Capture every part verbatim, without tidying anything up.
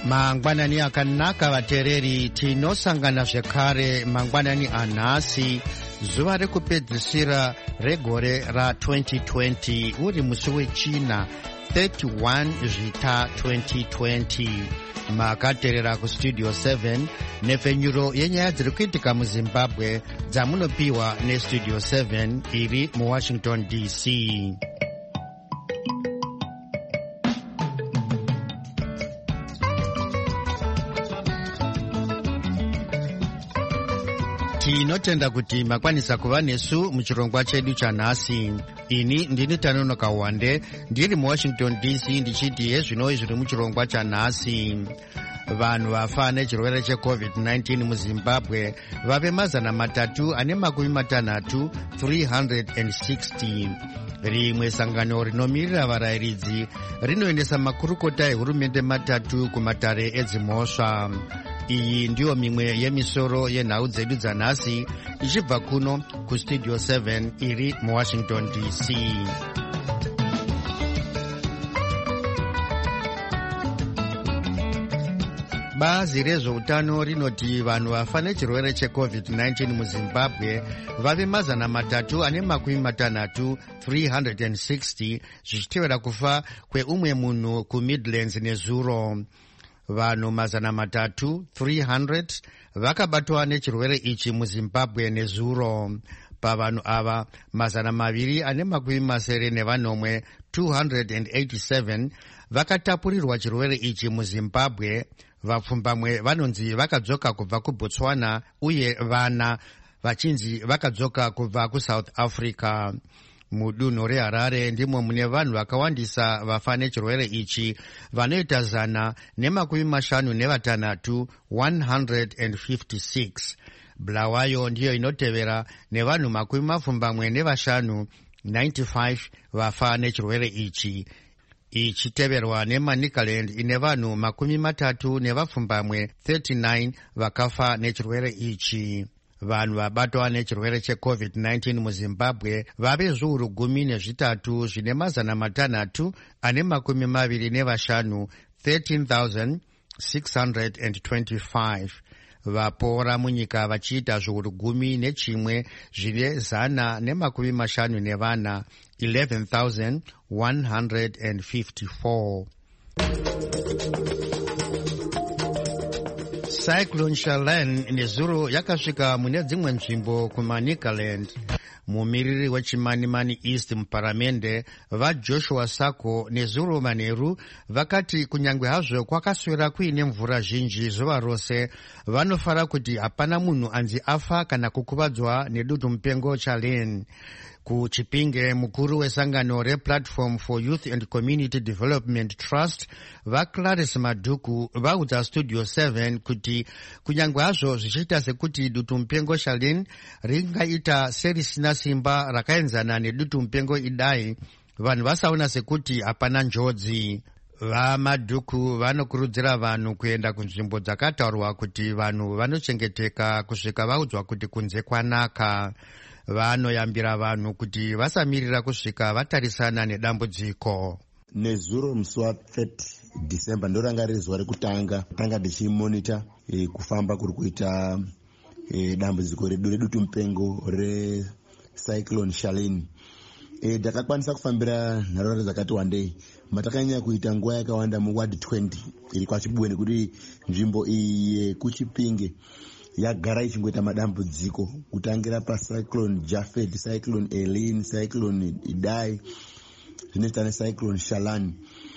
mangwanani akanaka vateereri, tinosangana zvekare mangwanani anhasi, zuva rekupedzisira regore ra twenty twenty, uri musi wechina thirty-one zvita twenty twenty. makateerera kustudio seven nepfenyuro yenyaya dziri kuitika muzimbabwe dzamunopiwa nestudio seven iri muwashington D C. tinotenda kuti makwanisa kuva nesu muchirongwa chedu chanhasi. ini ndini Tanonoka Wande ndiri muwashington D C ndichiti hezvinoi zviri muchirongwa chanhasi. vanhu vafa nechirwere checovid nineteen muzimbabwe vave mazana matatu ane makumi matanhatu three hundred sixty. rimwe sangano rinomirira varayiridzi rinoendesa makurukota ehurumende matatu kumatare edzimhosva. iyi ndiyo mimwe yemisoro yenhau dzedu dzanhasi ichibva kuno kustudio seven iri muwashington D C. bazi rezveutano rinoti vanhu vafa nechirwere checovid nineteen muzimbabwe vave mazana matatu ane makumi matanhatu three hundred sixty, zvichitevera kufa kweumwe munhu kumidlands nezuro. vanhu mazana matatu three hundred vakabatwa nechirwere ichi muzimbabwe nezuro. pavanhu ava mazana maviri ane makumi masere nevanomwe two hundred eighty-seven vakatapurirwa chirwere ichi muzimbabwe. vapfumbamwe vanonzi vakadzoka kubva kubotswana uye vana vachinzi vakadzoka kubva kusouth africa. mudunhu reharare ndimo mune vanhu vakawandisa vafa nechirwere ichi, vanoita zana nemakumi mashanu nevatanhatu one hundred fifty-six. bulawayo ndiyo inotevera nevanhu makumi mapfumbamwe nevashanu ninety-five vafa nechirwere ichi, ichiteverwa nemanicaland ine vanhu makumi matatu nevapfumbamwe thirty-nine vakafa nechirwere ichi. vanhu vabatwa nechirwere checovid nineteen muzimbabwe vave zviuru gumi nezvitatu zvine mazana matanhatu ane makumi maviri nevashanu thirteen thousand six hundred twenty-five. vapora munyika vachiita zviuru gumi nechimwe zvine zana nemakumi mashanu nevana eleven thousand one hundred fifty-four. cyclone Shalan nezuro yakasvika mune dzimwe nzvimbo kumanicaland. mumiriri wechimanimani east muparamende vajoshua sako nezuro manheru vakati kunyange hazvo kwakaswera kuine mvura zhinji zuva rose, vanofara kuti hapana munhu anzi afa kana kukuvadzwa nedutu mupengo Shalan. kuchipinge mukuru wesangano replatform for youth and community development trust vaClarice Madhuku vaudza studio seven kuti kunyange hazvo zvichiita sekuti dutu mupengo Shalan ringaita serisina simba rakaenzana nedutu mupengo idai, vanhu vasaona sekuti hapana njodzi. vamadhuku vanokurudzira vanhu kuenda kunzvimbo dzakataurwa kuti vanhu vanochengeteka kusvika vaudzwa kuti kunze kwanaka. vanoyambira vanhu kuti vasamirira kusvika vatarisana nedambudziko. nezuro musi wa-thirty December ndoranga riri zuva rekutanga tanga ndichimonita e, kufamba kuri kuita e, dambudziko redu redutu mupengo recyclone Shalan. ndakakwanisa e, kufambira nharaunda dzakati wandei. matakanyanya kuita nguva yakawanda muward twenty iri kwachibwe nekuti nzvimbo iyi yekuchipinge yagara ichingoita madambudziko kutangira pacyclone Japhet, cyclone Elin, cyclone Idai, zvinoita necyclone Shalan.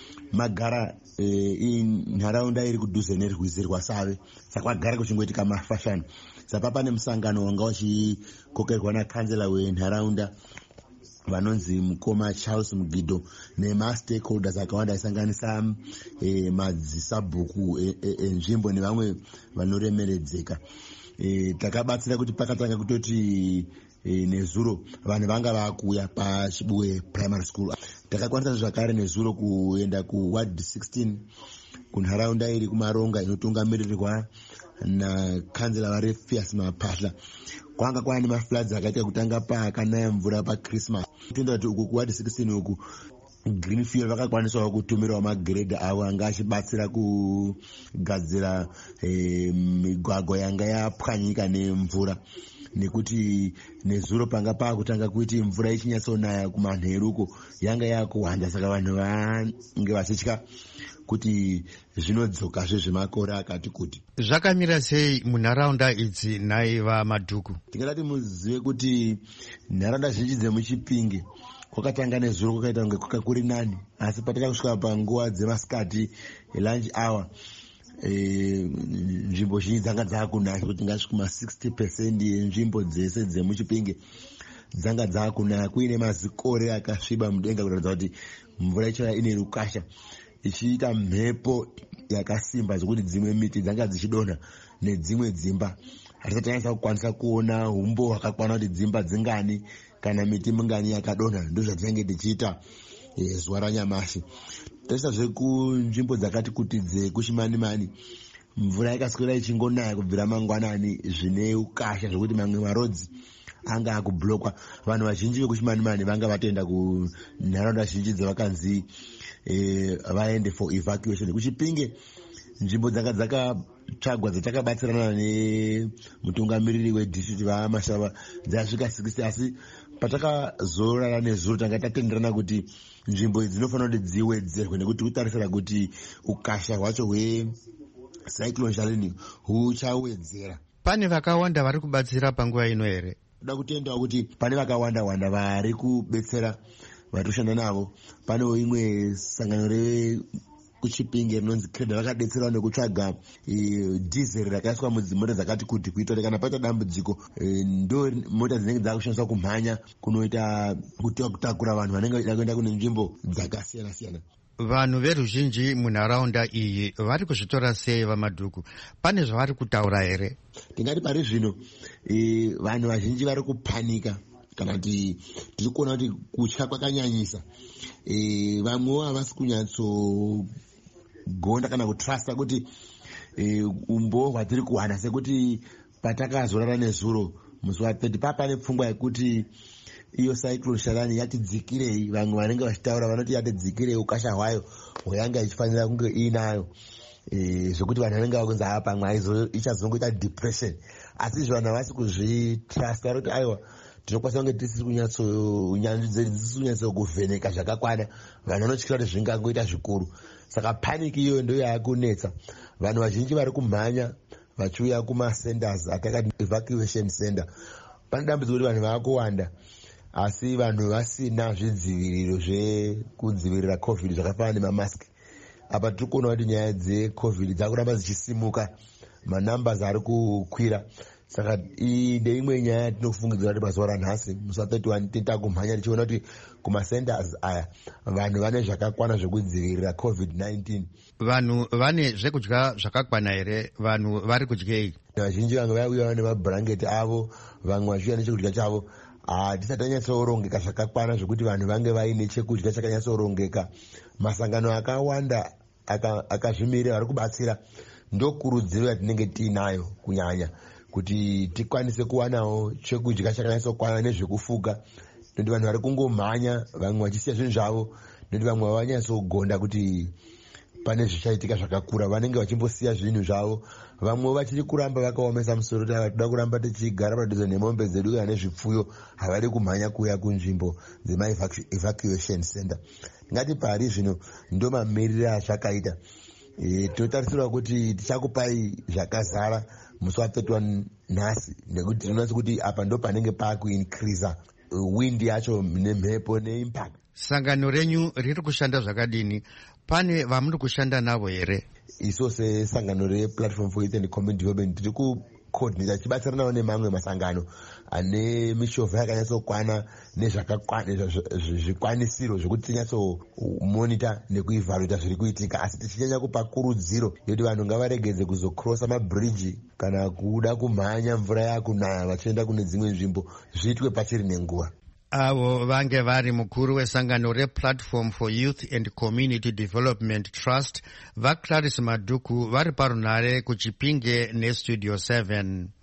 magara e, nharaunda iri kudhuze nerwizi rwasave, saka kwagara kuchingoitika mafashani. saka pane musangano wanga uchikokerwa nakanzela wenharaunda vanonzi mukoma Charles Mugido nemastakeholders akawanda aisanganisa e, madzisabhuku enzvimbo e, e, nevamwe vanoremeredzeka. e, takabatsira kuti pakatanga kutoti e, nezuro vanhu vanga vakuuya pachibwe primary school. takakwanisa zvakare nezuro kuenda kuward sixteen kunharaunda iri kumaronga inotungamirirwa nakanzela varefias Mapahla. kwanga kwane mafloods akaita kutanga pakanaya mvura paChristmas. tinoenda kuti uku kuward sixteen uku Greenfield vakakwanisawo kutumirawo magredha avo anga achibatsira kugadzira eh, migwagwa yanga yapwanyika nemvura, nekuti nezuro panga paakutanga kuti mvura ichinyatsonaya kumanheruko yanga yakuwanda, saka vanhu vange vachitya kuti zvinodzokazve zvemakore akati kuti. Zvakamira sei munharaunda idzi naiva Madhuku? Tingati muzive kuti nharaunda zhinji dzemuChipinge kwakatanga nezuro kwakaita kunge kwakakuri nani, asi patakasvika panguva dzemasikati lunch hour nzvimbo zhinji dzanga dzakunaya, kuti ngasvika kuma sixty percent yenzvimbo dzese dzemuChipinge dzanga dzakunaya kuine mazikore akasviba mudenga kuratidza kuti mvura ichava ine rukasha, ichiita mhepo yakasimba zvokuti dzimwe miti dzanga dzichidonha nedzimwe dzimba. Hatisati tanyaisa kukwanisa kuona humbo hwakakwana kuti dzimba dzingani kana miti mingani yakadonha. Ndozvatinenge tichiita e, zuva ranyamashi. Tasvika kunzvimbo dzakati kuti dzekuShimanimani, mvura yakaswera ichingonaya kubvira mangwanani zvine ukasha zvokuti mamwe marodzi anga akublokwa. Vanhu vazhinji vekuShimanimani vanga vatoenda kunharaunda zhinji dzavakanzi e, vaende for evacuation. KuChipinge nzvimbo dzanga dzakatsvagwa dzatakabatsirana nemutungamiriri wedistrict vaMashava dzasvika sixty, asi patakazorara nezuro tanga tatenderana kuti nzvimbo idzi dzinofanira kuti dziwedzerwe nekuti kutarisira kuti ukasha hwacho hwecyclone Shalini huchawedzera. Pane vakawanda vari kubatsira panguva ino here? Toda kutendawo kuti pane vakawanda wanda vari kubetsera vari kushanda navo. Panewo imwe sangano re kuChipinge rinonzi Credit vakadetserawo nekutsvaga e, diesel rakaiswa mudzimota dzakati kuti kuita kuti kana paita dambudziko e, ndo mota dzinenge dzakushandiswa kumhanya kunoita kutakura vanhu vanenge vachida kuenda kune nzvimbo dzakasiyana siyana. Vanhu veruzhinji munharaunda iyi vari kuzvitora sei vaMadhuku? Pane zvavari kutaura here? Tingati pari zvino e, vanhu vazhinji vari kupanika, kana kuti tiri kuona kuti kutya kwakanyanyisa. E, vamwewo havasi kunyatso gonda kana kutrusta kuti e, umbo hwatiri kuwana, sekuti patakazorara nezuro musi wathirty papane pfungwa yekuti iyo cyclone Shalani yatidzikirei. Vamwe vanenge vachitaura vanoti yatidzikirei ukasha hwayo hwayanga ichifanira kunge inayo, e, zvokuti vanhu vanenge vakunzi haa pamwe ichazongoita depression, asi izvo vanhu havasi kuzvitrusta. Vari kuti aiwa tinokwanisa kunge tisiri kunyatso unyanzvi dzedu dzisiri kunyatso kuvheneka zvakakwana, vanhu vanotyira kuti zvingangoita zvikuru. Saka paniki iyo ndo yaakunetsa. Vanhu vazhinji vari kumhanya vachiuya kumasenders atakati evacuation center. Pane dambudziko kuti vanhu vaakuwanda, asi vanhu vasina zvidziviriro zvekudzivirira covid zvakafanana nemamaski. Apa tiri kuona kuti nyaya dzecovid dzakuramba dzichisimuka, manumbers ari kukwira. Saka iyi ndeimwe nyaya yatinofungidzira kuti mazuva ranhasi musi wathirty-one tiita kumhanya tichiona kuti kumasenders aya vanhu vane zvakakwana zvekudzivirira covid nineteen. Vanhu vane zvekudya zvakakwana here? Vanhu vari kudyei? Vazhinji vamwe vauya nemabhurangeti avo, vamwe vachiuya nechekudya chavo. Hatisati tanyatsorongeka zvakakwana zvokuti vanhu vange vaine chekudya chakanyatsorongeka. Masangano akawanda akazvimirira vari kubatsira. Ndokurudziro yatinenge tiinayo kunyanya kuti tikwanise kuwanawo chekudya chakanyatsokwana nezvekufuga, nekuti vanhu vari kungomhanya, vamwe vachisiya zvinhu zvavo, nekuti vamwe vavanyatsogonda kuti pane zvichaitika zvakakura, vanenge vachimbosiya zvinhu zvavo. Vamwe vachiri kuramba vakaomesa musoro kuti toda kuramba tichigara padhuze nemombe dzedu kana nezvipfuyo, havari kumhanya kuuya kunzvimbo dzema-evacuation center. Ngati pari zvino ndo mamiriro azvakaita. E, tinotarisirwa kuti tichakupai zvakazara musi wathirty-one nhasi, nekuti tinoona kuti apa ndo panenge paakuincreasa wind yacho nemhepo neimpact. Sangano renyu riri kushanda zvakadini? Pane vamuri kushanda navo here? Iso sesangano replatform for youth and community development tiri kucoordinata tichibatsiranawo nemamwe masangano ane michovha yakanyatsokwana nezvikwanisiro zvokuti tinyatsomonita nekuivhaluta zviri kuitika, asi tichinyanya kupa kurudziro yekuti vanhu ngavaregedze kuzokrosa mabhiriji kana kuda kumhanya mvura yakunaya vachienda kune dzimwe nzvimbo, zviitwe pachiri nenguva. Avo vange vari mukuru wesangano replatform for youth and community development trust vaClarice Madhuku vari parunhare kuChipinge nestudio seven.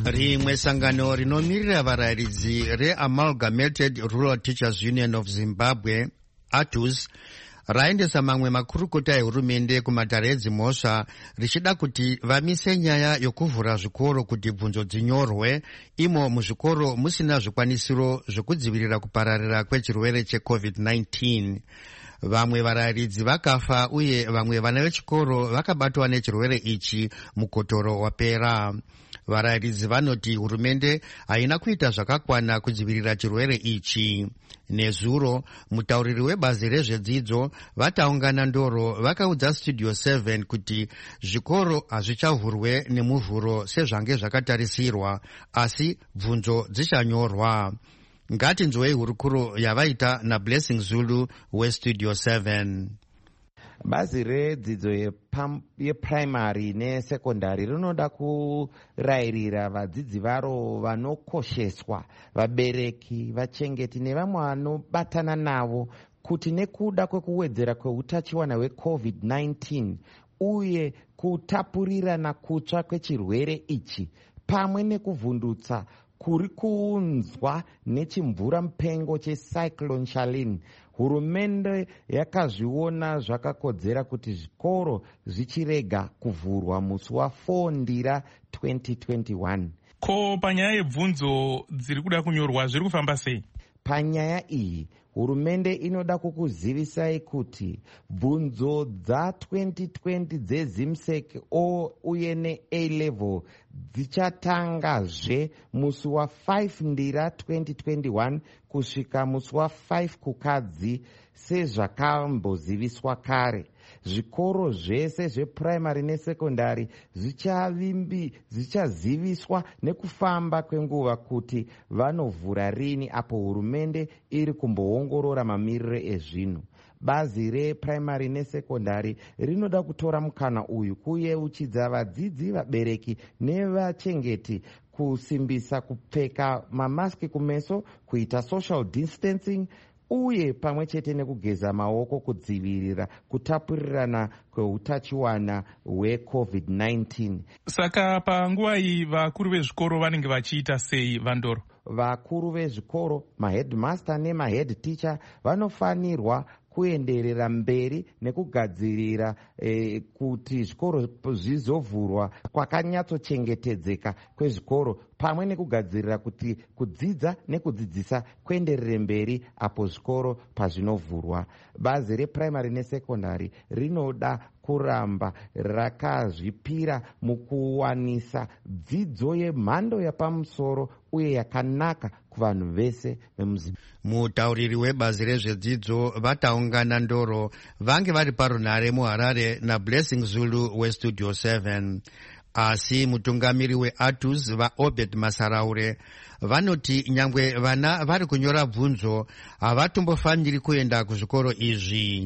Rimwe sangano rinomirira varayiridzi reAmalgamated Rural Teachers Union of Zimbabwe, A T U Z, raendesa mamwe makurukota ehurumende kumatare edzimhosva richida kuti vamise nyaya yokuvhura zvikoro kuti bvunzo dzinyorwe imo muzvikoro musina zvikwanisiro zvokudzivirira kupararira kwechirwere checovid nineteen. Vamwe varayiridzi vakafa uye vamwe vana vechikoro vakabatwa nechirwere ichi mukotoro wapera. Varayiridzi vanoti hurumende haina kuita zvakakwana kudzivirira chirwere ichi. Nezuro, mutauriri webazi rezvedzidzo vataungana ndoro vakaudza Studio seven kuti zvikoro hazvichavhurwe nemuvhuro sezvange zvakatarisirwa, asi bvunzo dzichanyorwa. Ngatinzwei hurukuro yavaita naBlessing Zulu weStudio seven. Bazi redzidzo yeprimary nesekondari rinoda kurayirira vadzidzi varo vanokosheswa, vabereki, vachengeti nevamwe vanobatana navo kuti nekuda kwekuwedzera kweutachiwana hwecovid nineteen uye kutapurirana kutsva kwechirwere ichi pamwe nekuvhundutsa kuri kuunzwa nechimvura mupengo checyclone Charlene, hurumende yakazviona zvakakodzera kuti zvikoro zvichirega kuvhurwa musi wafour ndira twenty twenty-one. Ko panyaya yebvunzo dziri kuda kunyorwa zviri kufamba sei? Panyaya iyi hurumende inoda kukuzivisai kuti bvunzo dza twenty twenty dzezimsec o uye ne-A level dzichatangazve musi wa five ndira twenty twenty-one kusvika musi wa five kukadzi sezvakamboziviswa kare. Zvikoro zvese zveprimary nesekondari zvichaziviswa nekufamba kwenguva kuti vanovhura rini apo hurumende iri kumboongorora mamiriro ezvinhu. Bazi reprimary nesekondari rinoda kutora mukana uyu kuyeuchidza vadzidzi, vabereki nevachengeti kusimbisa kupfeka mamaski kumeso, kuita social distancing uye pamwe chete nekugeza maoko kudzivirira kutapurirana kweutachiwana hwecovid nineteen. Saka panguva iyi vakuru vezvikoro vanenge vachiita sei, Vandoro? Vakuru vezvikoro, maheadmaster nemahead teacher vanofanirwa kuenderera mberi nekugadzirira eh, kuti zvikoro zvizovhurwa kwakanyatsochengetedzeka kwezvikoro pamwe nekugadzirira kuti kudzidza nekudzidzisa kuenderere mberi apo zvikoro pazvinovhurwa. Bazi reprimary nesekondari rinoda kuramba rakazvipira mukuwanisa dzidzo yemhando yapamusoro uye yakanaka kuvanhu vese vemuzimbabwe. Mutauriri webazi rezvedzidzo vataungana ndoro vange vari parunhare muHarare naBlessing Zulu weStudio seven. Asi mutungamiri weA T U Z vaObed Masaraure vanoti nyangwe vana vari kunyora bvunzo havatombofaniri kuenda kuzvikoro izvi.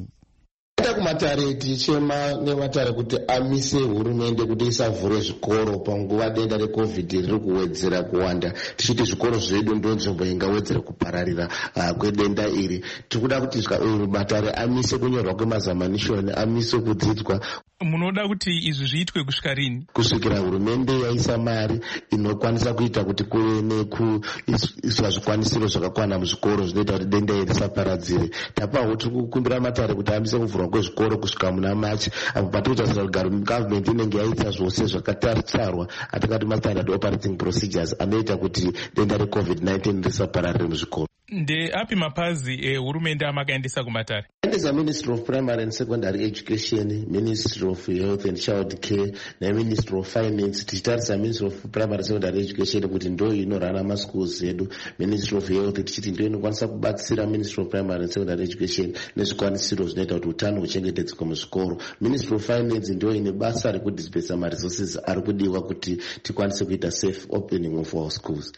Kumatare tichema nematare kuti amise hurumende kuti isavhure zvikoro panguva denda recovid riri kuwedzera kuwanda, tichiti zvikoro zvedu ndo nzvimbo ingawedzera kupararira uh, kwedenda iri. Tikuda kuti matare amise kunyorwa kwemazamanishoni, amise kudzidzwa. Munoda kuti izvi zviitwe kusvika rini? Kusvikira hurumende yaisa mari inokwanisa kuita kuti kuve nekuiswa zvikwanisiro zvakakwana muzvikoro zvinoita kuti denda iri risaparadzire. Tapawo tiri kukumbira matare kuti amise kuvhurwa kwezvikoro kusvika muna Machi, apo patiri kutarisira kuti gavhimenti inenge yaita zvose zvakatarisarwa atingati mastandard operating procedures anoita kuti denda recovid nineteen risapararire muzvikoro. Ndeapi mapazi ehurumende amakaendesa kumatare? Endesa Ministry of Primary and Secondary Education, Ministry of Health and Child Care neMinistry of Finance. Tichitarisa Ministry of Primary and Secondary Education kuti ndo inorana maschools edu. Ministry of Health tichiti ndo inokwanisa kubatsira Ministry of Primary and Secondary Education nezvikwanisiro zvinoita kuti utano huchengetedzwe muzvikoro. Ministry of Finance ndo ine basa rekudispensa maresources ari kudiwa kuti tikwanise kuita safe opening of our schools.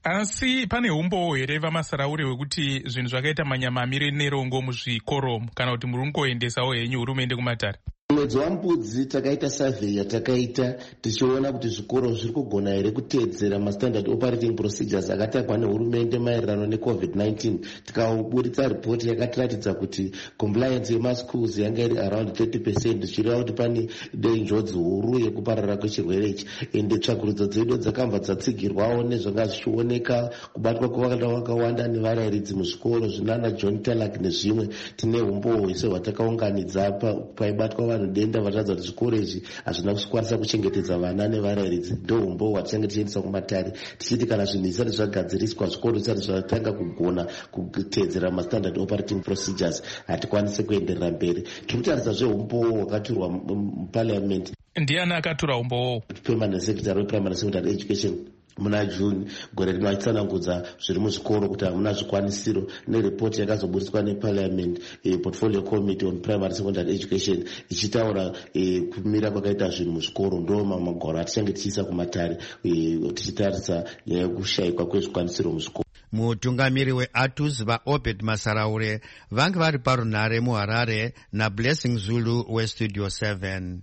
Asi pane umbo here vaMasaraure wekuti zvinhu zvakaita manyama amire nerongo muzvikoro kana kuti muri kungoendesawo henyu hurumende kumatare? Mwedzi waMbudzi takaita survey yatakaita tichiona kuti zvikoro zviri kugona here kuteedzera mastandard operating procedures akatakwa nehurumende maererano necovid nineteen. Tikaburitsa ripoti yakatiratidza kuti compliance yemaschools yanga iri around thirty percent zvichireva kuti pane njodzi huru yekuparara kwechirwere ichi, ende tsvakurudzo dzedu dzakabva dzatsigirwawo nezvanga zvichioneka kubatwa kwevana vakawanda nevarairidzi muzvikoro zvinana John Talak nezvimwe. Tine umbohwe hwatakaunganidza paibatwa vanhu denda vachiratidza kuti zvikoro izvi hazvina kukwanisa kuchengetedza vana nevarairidzi. Ndo umbohwe hwatichange tichiendesa kumatare tichiti kana zvinhu zvisati zvagadziriswa zvikoro zvisati zvatanga kugona kuteedzera mastandard operating procedures hatikwanisi kuenderera mberi. Tiri kutaridza zveumbohwe hwakaturwa muparliament. Ndiani akatura umbohwe? Permanent Secretary wePrimary Secondary Education muna June gore rino achitsanangudza zviri muzvikoro kuti hamuna zvikwanisiro neripoti yakazoburiswa neparliament e, portfolio committee on primary secondary education ichitaura e, kumira kwakaita zvinhu muzvikoro ndo mamagwaro atichange tichiisa kumatare e, tichitarisa nyaya yekushayikwa kwezvikwanisiro muzvikoro. Mutungamiri weATUS vaObed Masaraure vange vari parunhare muHarare naBlessing Zulu weStudio seven.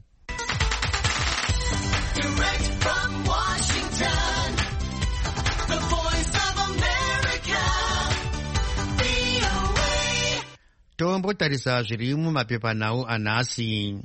Tombotarisa zviri mumapepanhau anhasi.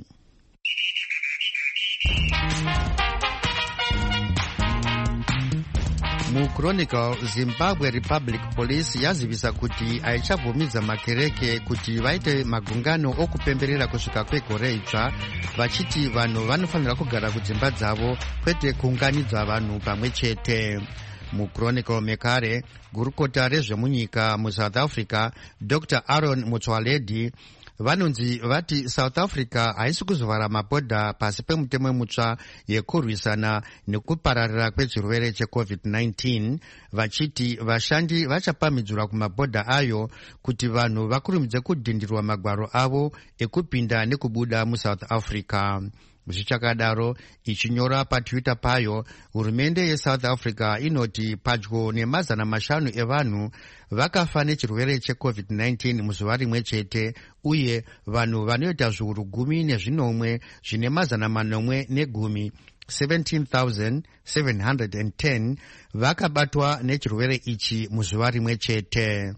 MuChronicle, Zimbabwe Republic Police yazivisa kuti haichabvumidza makereke kuti vaite magungano okupemberera kusvika kwegore idzva, vachiti vanhu vanofanira kugara kudzimba dzavo kwete kuunganidza vanhu pamwe chete. MuChronicle mekare, gurukota rezvemunyika muSouth Africa Doctor Aaron Motsoaledi vanonzi vati South Africa haisi kuzovhara mabhodha pasi pemutemo mutsva yekurwisana nekupararira kwechirwere checovid nineteen, vachiti vashandi vachapamhidzwa kumabhodha ayo kuti vanhu vakurumidze kudhindirwa magwaro avo ekupinda nekubuda muSouth Africa. Zvichakadaro, ichinyora patwitter payo, hurumende yeSouth Africa inoti padyo nemazana mashanu evanhu vakafa nechirwere checovid nineteen muzuva rimwe chete, uye vanhu vanoita zviuru gumi nezvinomwe zvine mazana manomwe negumi seventeen thousand seven hundred ten vakabatwa nechirwere ichi muzuva rimwe chete.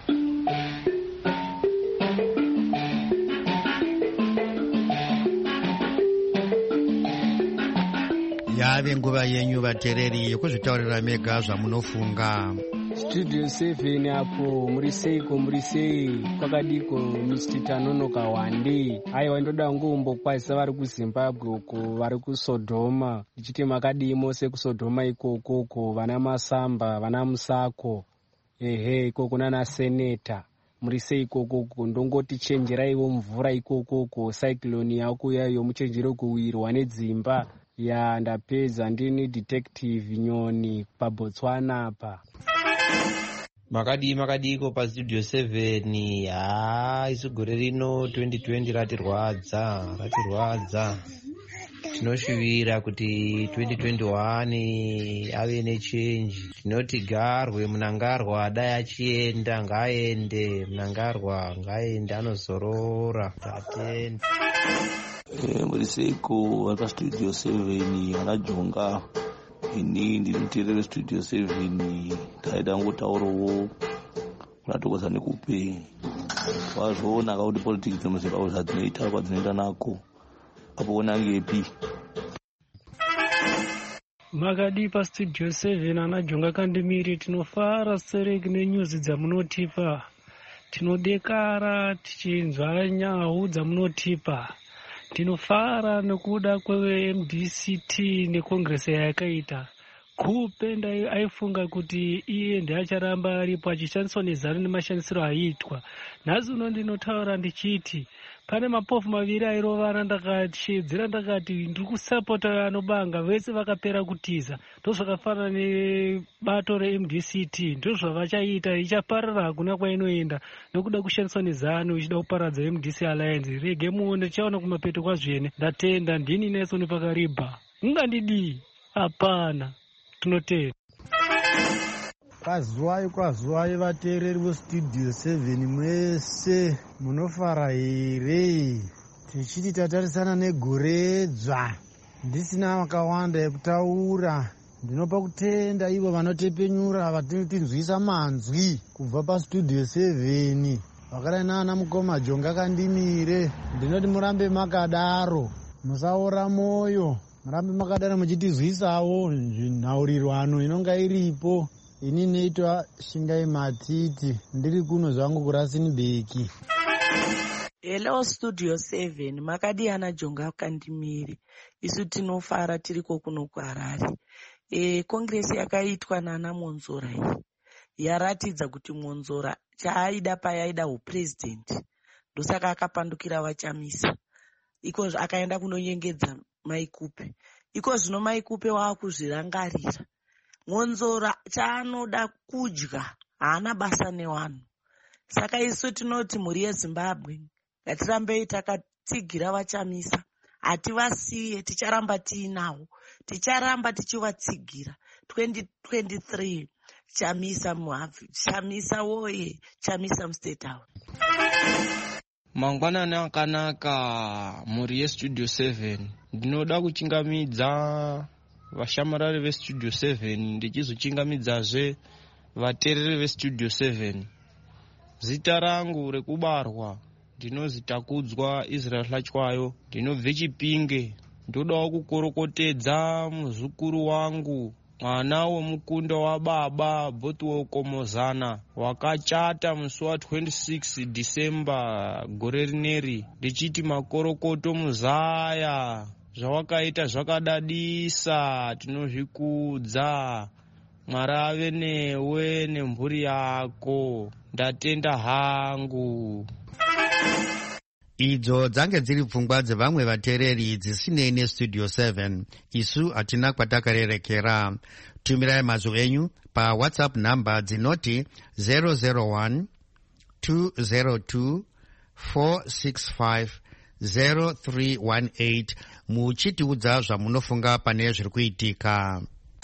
Yave nguva yenyu vatereri yekuzvitaurira mega zvamunofunga. Studio seven apo muriseiko murisei kwakadiko Mister Tanonoka Wande. Aiwa ndoda ngumbokwazisa vari kuZimbabwe uko vari kuSodoma. Ndichiti makadii mose kuSodoma ikoko uko vana Masamba, vana Musako. Ehe ikoko nana Seneta. Murisei ikoko uko ndongoti chenjeraiwo mvura ikoko uko cyclone yakuya yomuchenjero kuwirwa nedzimba. Ya ndapedza ndini detective Nyoni paBotswana apa. Makadi makadiko pa Studio seven. Ha isu gore rino twenty twenty ratirwadza ratirwadza. Tinoshuvira kuti twenty twenty-one ave nechange. Tinoti garwe munangarwa dai achienda ngaende, munangarwa ngaende anozorora. Tatenda. Eh, Muriseiko vari paStudio seven vanajonga. Ini ndiri muteereri weStudio seven. Taida ngotaurawo kunatokoza nekupe wazvoonaka kuti politics dzemuZimbabwe zvadzinoita kwadzinoenda nako apo unangepi. Makadi paStudio seven anajonga kandimiri. Tinofara sereki nenyuzi dzamunotipa, tinodekara tichinzwa nyau dzamunotipa. Tinofara nekuda kweM D C T nekongresi yakaita. Kupenda aifunga kuti iye ndiye acharamba aripo achishandiswa nezano nemashandisiro aiitwa. Nhasi uno ndinotaura ndichiti pane mapofu maviri airovana, ndakashedzera ndakati ndiri kusapota anobanga vese vakapera kutiza. Ndozvakafanana nebato reM D C T, ndozvavachaita, ichaparara hakuna kwainoenda nokuda kushandiswa nezano ichida kuparadza M D C Alliance. Rege muone tichaona kumapeto kwazvene. Ndatenda ndini Nelson Pakariba. Ungandidii? Hapana. Tunotenda. Kwazuwai kwazuwai vateereri veStudio seven mwese munofara here? tichiti tatarisana negore dzva ndisina makawanda ekutaura. Ndinopa kutenda ivo vanotepenyura vatitinzwisa manzwi kubva pastudio seven vakadai nana Mukoma Jonga Kandimire. Ndinoti murambe makadaro, musaora moyo, murambe makadaro muchitizwisawo nhaurirwano inonga iripo. Ini neitwa Shingai Matiti, ndiri kuno zvangu kuRustenburg. Hello Studio seven, makadiyana Jonga Kandimire. Isu tinofara tiriko kuno kuHarare. E, kongresi yakaitwa nana Monzora iyi yaratidza kuti Monzora chaaida paaida upresident ndosaka akapandukira vachamisa iko akaenda kunonyengedza Maikupe. Iko zvino Maikupe waakuzvirangarira. Monzora chaanoda kudya, haana basa nevanhu. Saka isu tinoti mhuri yeZimbabwe ngatirambei takatsigira vachamisa. Hativasiye, ticharamba tiinawo, ticharamba tichivatsigira. twenty twenty-three Chamisa muhavi, Chamisa woye, Chamisa mustate house. Mangwanani akanaka mhuri yeStudio seven. Ndinoda kuchingamidza vashamarari veStudio seven ndichizochingamidzazve vateereri veStudio seven. Zita rangu rekubarwa ndinozi Takudzwa Israel Hlachwayo, ndinobve Chipinge. Ndodawo kukorokotedza muzukuru wangu mwana wemukunda wababa Bothwell Komozana wakachata musi wa twenty-six December gore rineri, ndichiti makorokoto muzaya zvawakaita zvakadadisa, tinozvikudza. Mwari ave newe nemhuri yako, ndatenda hangu. Idzo dzange dziri pfungwa dzevamwe vateereri dzisinei neStudio seven. Isu hatina kwatakarerekera. Tumirai mazwi enyu paWhatsApp namba dzinoti zero zero one two zero two four six five zero three one eight muchitiudza zvamunofunga pane zviri kuitika.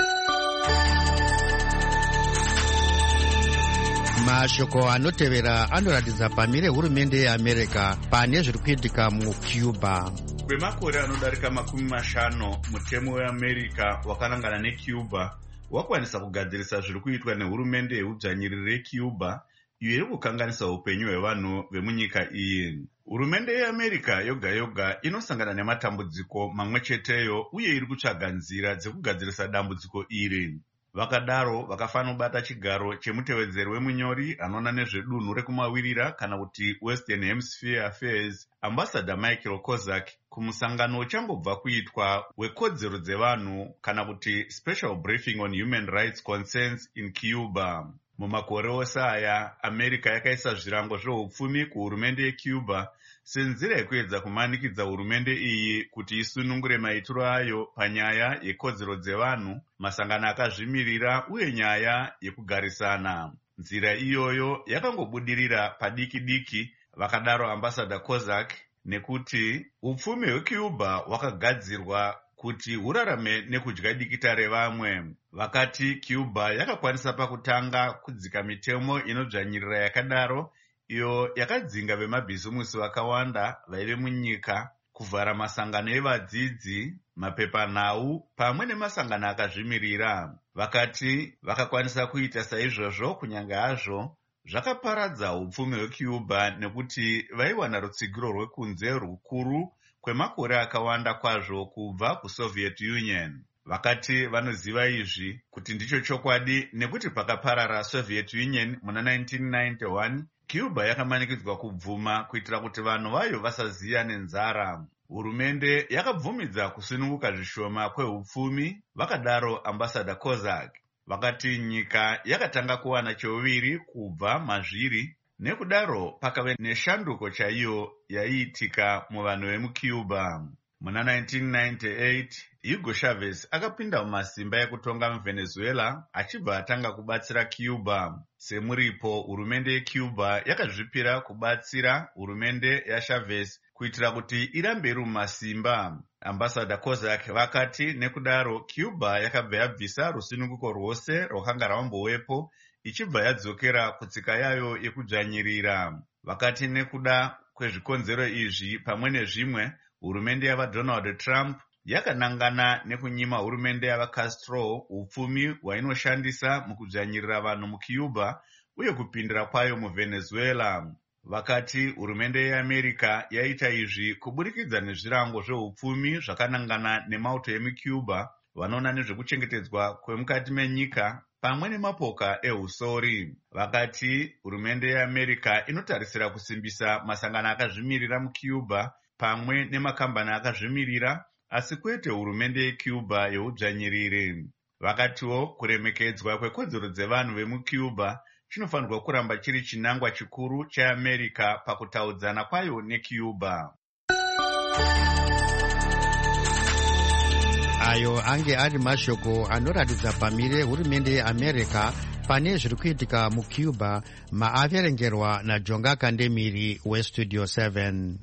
Mashoko anotevera anoratidza pamire hurumende yeAmerica pane zviri kuitika muCuba. Kwemakore anodarika makumi mashanu mutemo weAmerica wakanangana neCuba wakwanisa kugadzirisa zviri kuitwa nehurumende yeudzvanyiriri yeCuba iyo iri kukanganisa upenyu hwevanhu vemunyika iyi. Hurumende yeAmerica yoga yoga inosangana nematambudziko mamwe cheteyo uye iri kutsvaga nzira dzekugadzirisa dambudziko iri. Vakadaro vakafanira kubata chigaro chemutevedzeri wemunyori anoona nezvedunhu rekumawirira kana kuti Western Hemisphere Affairs, Ambassador Michael Kozak, kumusangano uchangobva kuitwa wekodzero dzevanhu kana kuti Special Briefing on Human Rights Concerns in Cuba. Mumakore ose aya, America yakaisa zvirango zveupfumi kuhurumende yeCuba senzira yekuedza kumanikidza hurumende iyi kuti isunungure maitiro ayo panyaya yekodzero dzevanhu, masangano akazvimirira uye nyaya yekugarisana. Nzira iyoyo yakangobudirira padiki diki, vakadaro Ambassador Kozak, nekuti upfumi hweCuba hwakagadzirwa kuti hurarame nekudya dikita revamwe. Vakati Cuba yakakwanisa pakutanga kudzika mitemo inodzvanyirira yakadaro, iyo yakadzinga vemabhizimusi vakawanda vaive munyika, kuvhara masangano evadzidzi, mapepanhau pamwe nemasangano akazvimirira. Vakati vakakwanisa kuita saizvozvo kunyange hazvo zvakaparadza upfumi hweCuba nekuti vaiwana rutsigiro rwekunze rukuru kwemakore akawanda kwazvo kubva kuSoviet Union. Vakati vanoziva izvi kuti ndicho chokwadi nekuti pakaparara Soviet Union muna nineteen ninety-one, Cuba yakamanikidzwa kubvuma kuitira kuti vanhu vayo vasaziya nenzara. Hurumende yakabvumidza kusununguka zvishoma kweupfumi, vakadaro Ambassador Kozak. Vakati nyika yakatanga kuwana cheuviri kubva mazviri, nekudaro pakave neshanduko chaiyo yaiitika muvanhu vemuCuba. Muna nineteen ninety-eight, Hugo Chavez akapinda mumasimba ekutonga muVenezuela achibva atanga kubatsira Cuba. Semuripo, hurumende yeCuba yakazvipira kubatsira hurumende yaChavez kuitira kuti irambe iri mumasimba. Ambassador Kozak vakati nekudaro Cuba yakabva yabvisa rusununguko rwose rwakanga rwambowepo ichibva yadzokera kutsika yayo yekudzvanyirira. Vakati nekuda kwezvikonzero izvi pamwe nezvimwe, hurumende yavaDonald Trump yakanangana nekunyima hurumende yavaCastro upfumi hwainoshandisa mukudzvanyirira vanhu muCuba uye kupindira kwayo muVenezuela. Vakati hurumende yeAmerica yaita izvi kuburikidza nezvirango zveupfumi zvakanangana nemauto emuCuba vanoona nezvekuchengetedzwa kwemukati menyika pamwe nemapoka ehusori. Vakati hurumende yeAmerica inotarisira kusimbisa masangano akazvimirira muCuba pamwe nemakambani akazvimirira, asi kwete hurumende yeCuba yeudzvanyiriri. Vakatiwo kuremekedzwa kwekodzero dzevanhu vemuCuba chinofanirwa kuramba chiri chinangwa chikuru cheAmerica pakutaudzana kwayo neCuba. Ayo ange ari mashoko anoratidza pamire hurumende yeAmerica pane zviri kuitika muCuba, maaverengerwa naJonga Kandemiri weStudio seven.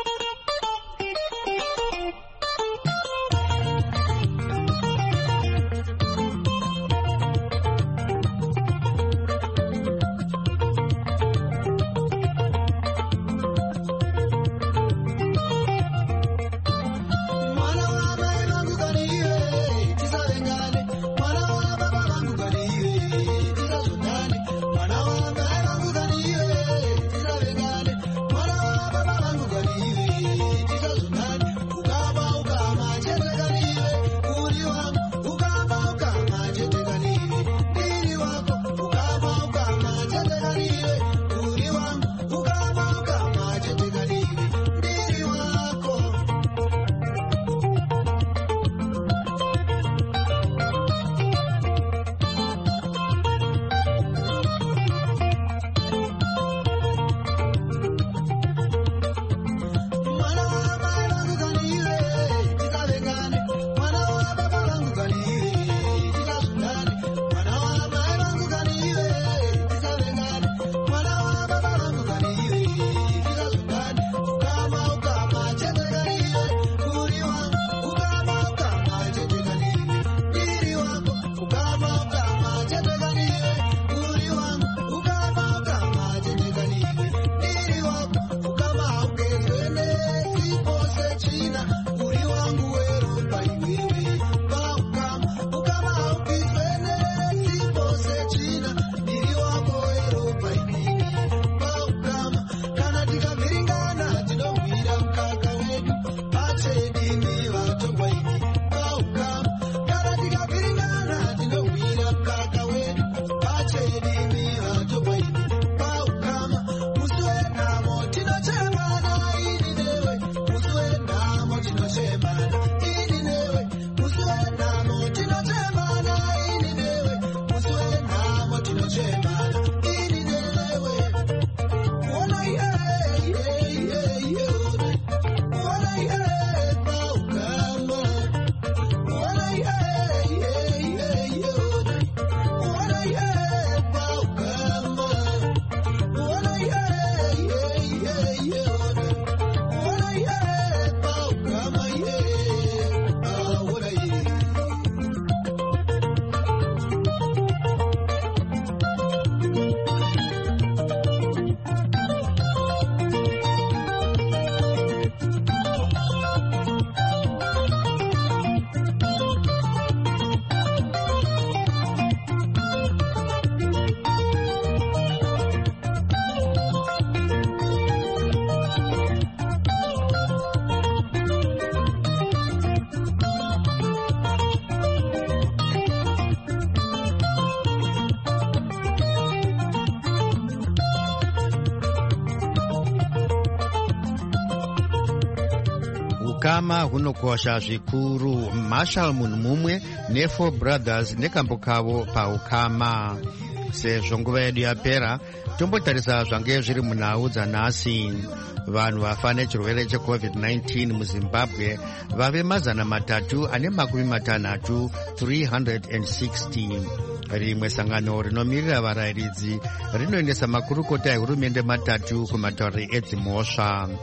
Ukama hunokosha zvikuru. Marshall munhu mumwe neFour Brothers nekambo kavo paukama. Sezvo nguva yedu yapera, tombotarisa zvange zviri munhau dzanhasi. Vanhu vafa nechirwere checovid nineteen muZimbabwe vave mazana matatu ane makumi matanhatu three hundred sixty. Rimwe sangano rinomirira varayiridzi rinoendesa makurukota ehurumende matatu kumatauriro edzimhosva.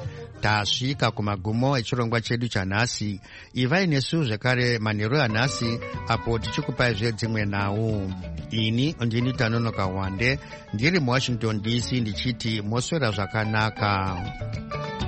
tasvika kumagumo echirongwa chedu chanhasi. Ivai nesu zvekare manheru anhasi apo tichikupaizve dzimwe nhau. Ini ndini Tanonoka Wande ndiri muWashington D C ndichiti moswera zvakanaka.